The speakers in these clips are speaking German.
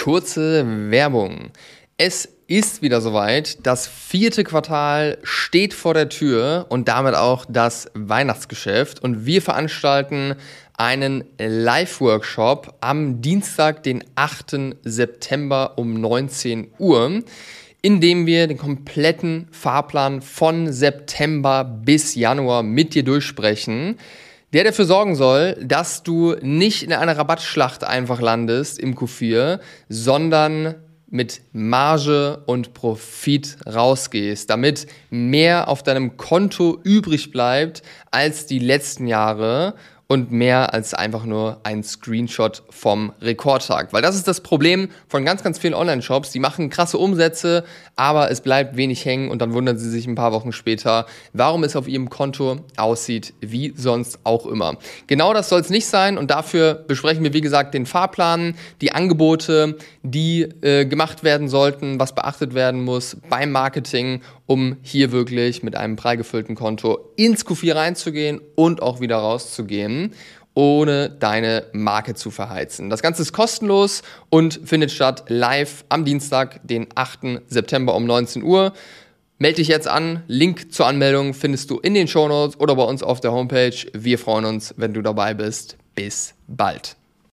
Kurze Werbung. Es ist wieder soweit. Das 4. Quartal steht vor der Tür und damit auch das Weihnachtsgeschäft. Und wir veranstalten einen Live-Workshop am Dienstag, den 8. September um 19 Uhr, in dem wir den kompletten Fahrplan von September bis Januar mit dir durchsprechen, der dafür sorgen soll, dass du nicht in einer Rabattschlacht einfach landest im Q4, sondern mit Marge und Profit rausgehst, damit mehr auf deinem Konto übrig bleibt als die letzten Jahre und mehr als einfach nur ein Screenshot vom Rekordtag. Weil das ist das Problem von ganz, ganz vielen Online-Shops. Die machen krasse Umsätze, aber es bleibt wenig hängen und dann wundern sie sich ein paar Wochen später, warum es auf ihrem Konto aussieht wie sonst auch immer. Genau das soll es nicht sein und dafür besprechen wir, wie gesagt, den Fahrplan, die Angebote, die gemacht werden sollten, was beachtet werden muss beim Marketing, um hier wirklich mit einem prall gefüllten Konto ins Q4 reinzugehen und auch wieder rauszugehen, ohne deine Marke zu verheizen. Das Ganze ist kostenlos und findet statt live am Dienstag, den 8. September um 19 Uhr. Melde dich jetzt an. Link zur Anmeldung findest du in den Shownotes oder bei uns auf der Homepage. Wir freuen uns, wenn du dabei bist. Bis bald.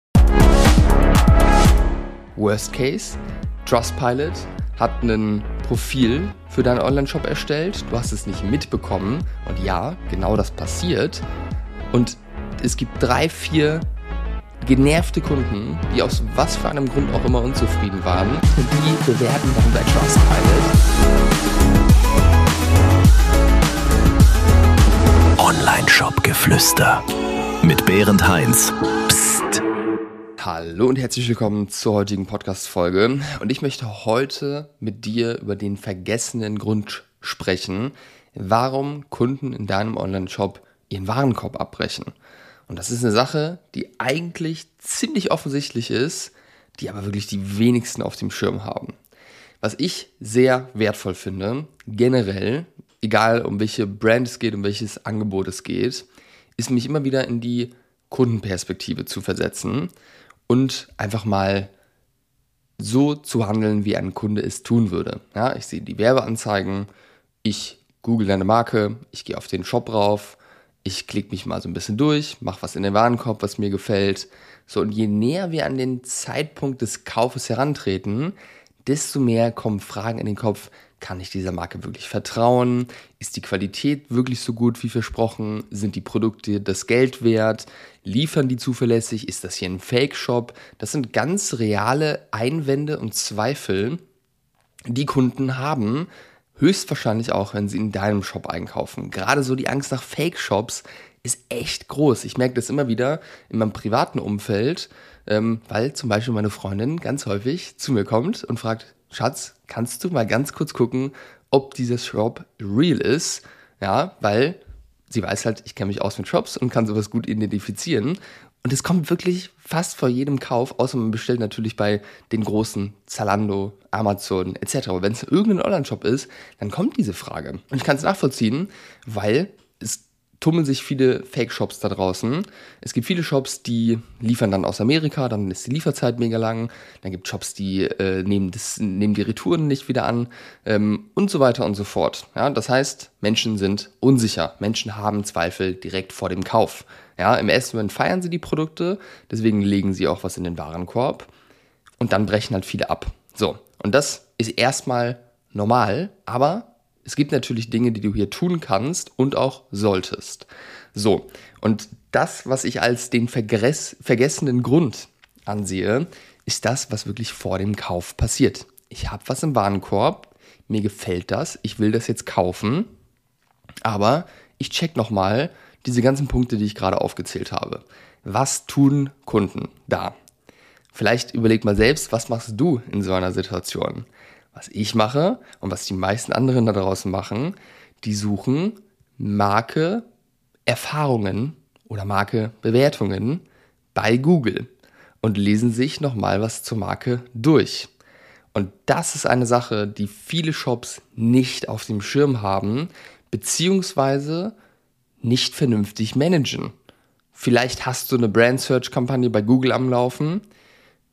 Worst Case, Trustpilot hat ein Profil für deinen Online-Shop erstellt. Du hast es nicht mitbekommen. Und ja, genau das passiert. Und es gibt 3-4 genervte Kunden, die aus was für einem Grund auch immer unzufrieden waren. Und die bewerten dann bei Trustpilot. Online-Shop-Geflüster mit Berend Heinz. Psst. Hallo und herzlich willkommen zur heutigen Podcast-Folge. Und ich möchte heute mit dir über den vergessenen Grund sprechen, warum Kunden in deinem Online-Shop ihren Warenkorb abbrechen. Und das ist eine Sache, die eigentlich ziemlich offensichtlich ist, die aber wirklich die wenigsten auf dem Schirm haben. Was ich sehr wertvoll finde, generell, egal um welche Brand es geht, um welches Angebot es geht, ist mich immer wieder in die Kundenperspektive zu versetzen und einfach mal so zu handeln, wie ein Kunde es tun würde. Ja, ich sehe die Werbeanzeigen, ich google deine Marke, ich gehe auf den Shop rauf, ich klicke mich mal so ein bisschen durch, mache was in den Warenkorb, was mir gefällt. So, und je näher wir an den Zeitpunkt des Kaufes herantreten, desto mehr kommen Fragen in den Kopf. Kann ich dieser Marke wirklich vertrauen? Ist die Qualität wirklich so gut wie versprochen? Sind die Produkte das Geld wert? Liefern die zuverlässig? Ist das hier ein Fake-Shop? Das sind ganz reale Einwände und Zweifel, die Kunden haben, höchstwahrscheinlich auch, wenn sie in deinem Shop einkaufen. Gerade so die Angst nach Fake-Shops ist echt groß. Ich merke das immer wieder in meinem privaten Umfeld, weil zum Beispiel meine Freundin ganz häufig zu mir kommt und fragt, Schatz, kannst du mal ganz kurz gucken, ob dieser Shop real ist? Ja, weil sie weiß halt, ich kenne mich aus mit Shops und kann sowas gut identifizieren. Und es kommt wirklich fast vor jedem Kauf, außer man bestellt natürlich bei den großen Zalando, Amazon etc. Aber wenn es irgendein Online-Shop ist, dann kommt diese Frage. Und ich kann es nachvollziehen, weil es tummeln sich viele Fake-Shops da draußen. Es gibt viele Shops, die liefern dann aus Amerika, dann ist die Lieferzeit mega lang. Dann gibt es Shops, die nehmen die Retouren nicht wieder an und so weiter und so fort. Ja, das heißt, Menschen sind unsicher. Menschen haben Zweifel direkt vor dem Kauf. Ja, im ersten Moment feiern sie die Produkte, deswegen legen sie auch was in den Warenkorb und dann brechen halt viele ab. So, und das ist erstmal normal, aber es gibt natürlich Dinge, die du hier tun kannst und auch solltest. So, und das, was ich als den vergessenen Grund ansehe, ist das, was wirklich vor dem Kauf passiert. Ich habe was im Warenkorb, mir gefällt das, ich will das jetzt kaufen, aber ich check nochmal diese ganzen Punkte, die ich gerade aufgezählt habe. Was tun Kunden da? Vielleicht überleg mal selbst, was machst du in so einer Situation? Was ich mache und was die meisten anderen da draußen machen, die suchen Marke-Erfahrungen oder Marke-Bewertungen bei Google und lesen sich nochmal was zur Marke durch. Und das ist eine Sache, die viele Shops nicht auf dem Schirm haben, beziehungsweise nicht vernünftig managen. Vielleicht hast du eine Brand-Search-Kampagne bei Google am Laufen,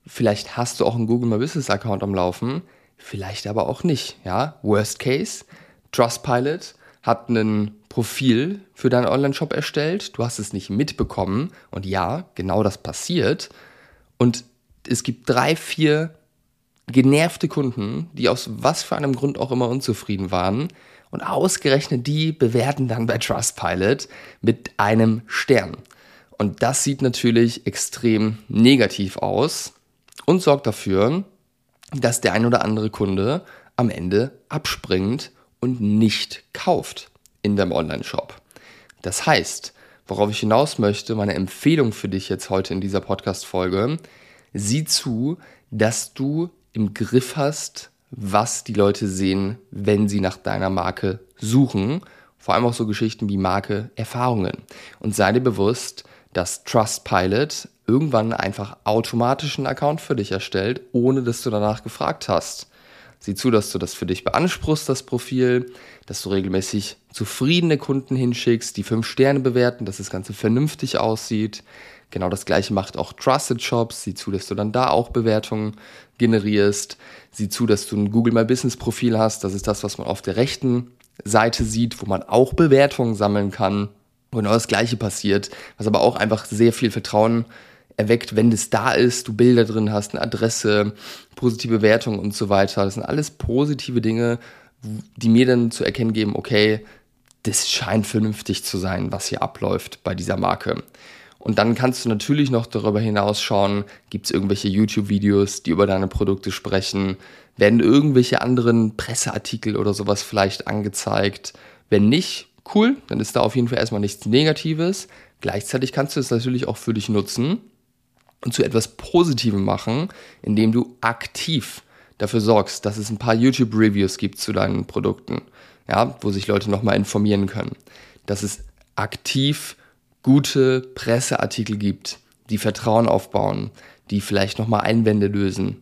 Vielleicht hast du auch einen Google My Business Account am Laufen, vielleicht aber auch nicht. Ja? Worst Case, Trustpilot hat ein Profil für deinen Online-Shop erstellt, du hast es nicht mitbekommen und ja, genau das passiert. Und es gibt 3, 4 genervte Kunden, die aus was für einem Grund auch immer unzufrieden waren und ausgerechnet die bewerten dann bei Trustpilot mit einem Stern. Und das sieht natürlich extrem negativ aus und sorgt dafür, dass der ein oder andere Kunde am Ende abspringt und nicht kauft in deinem Online-Shop. Das heißt, worauf ich hinaus möchte, meine Empfehlung für dich jetzt heute in dieser Podcast-Folge, sieh zu, dass du im Griff hast, was die Leute sehen, wenn sie nach deiner Marke suchen. Vor allem auch so Geschichten wie Marke-Erfahrungen. Und sei dir bewusst, dass Trustpilot irgendwann einfach automatisch einen Account für dich erstellt, ohne dass du danach gefragt hast. Sieh zu, dass du das für dich beanspruchst, das Profil, dass du regelmäßig zufriedene Kunden hinschickst, die 5 Sterne bewerten, dass das Ganze vernünftig aussieht. Genau das Gleiche macht auch Trusted Shops. Sieh zu, dass du dann da auch Bewertungen generierst. Sieh zu, dass du ein Google My Business Profil hast. Das ist das, was man auf der rechten Seite sieht, wo man auch Bewertungen sammeln kann. Wo genau das Gleiche passiert, was aber auch einfach sehr viel Vertrauen erweckt, wenn das da ist, du Bilder drin hast, eine Adresse, positive Bewertungen und so weiter. Das sind alles positive Dinge, die mir dann zu erkennen geben, okay, das scheint vernünftig zu sein, was hier abläuft bei dieser Marke. Und dann kannst du natürlich noch darüber hinaus schauen, gibt es irgendwelche YouTube-Videos, die über deine Produkte sprechen, werden irgendwelche anderen Presseartikel oder sowas vielleicht angezeigt. Wenn nicht, cool, dann ist da auf jeden Fall erstmal nichts Negatives. Gleichzeitig kannst du es natürlich auch für dich nutzen und zu etwas Positivem machen, indem du aktiv dafür sorgst, dass es ein paar YouTube-Reviews gibt zu deinen Produkten, ja, wo sich Leute nochmal informieren können. Dass es aktiv gute Presseartikel gibt, die Vertrauen aufbauen, die vielleicht nochmal Einwände lösen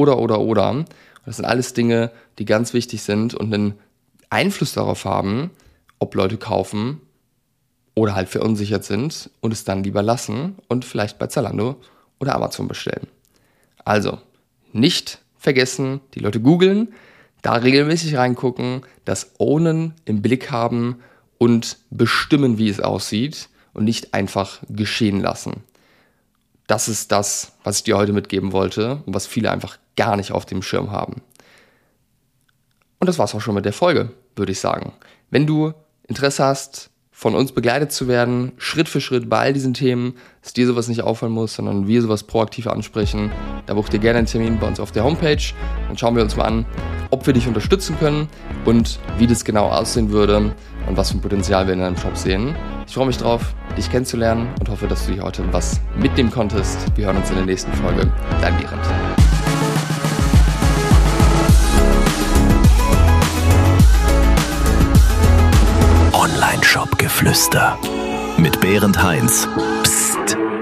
oder. Das sind alles Dinge, die ganz wichtig sind und einen Einfluss darauf haben, ob Leute kaufen oder halt verunsichert sind und es dann lieber lassen und vielleicht bei Zalando oder Amazon bestellen. Also, nicht vergessen, die Leute googeln, da regelmäßig reingucken, das Ownen im Blick haben und bestimmen, wie es aussieht und nicht einfach geschehen lassen. Das ist das, was ich dir heute mitgeben wollte und was viele einfach gar nicht auf dem Schirm haben. Und das war's auch schon mit der Folge, würde ich sagen. Wenn du Interesse hast, von uns begleitet zu werden, Schritt für Schritt bei all diesen Themen, dass dir sowas nicht auffallen muss, sondern wir sowas proaktiv ansprechen, da buch dir gerne einen Termin bei uns auf der Homepage. Dann schauen wir uns mal an, ob wir dich unterstützen können und wie das genau aussehen würde und was für ein Potenzial wir in deinem Shop sehen. Ich freue mich drauf, dich kennenzulernen und hoffe, dass du hier heute was mitnehmen konntest. Wir hören uns in der nächsten Folge. Dein Berend. Online-Shop-Geflüster mit Berend Heinz. Psst.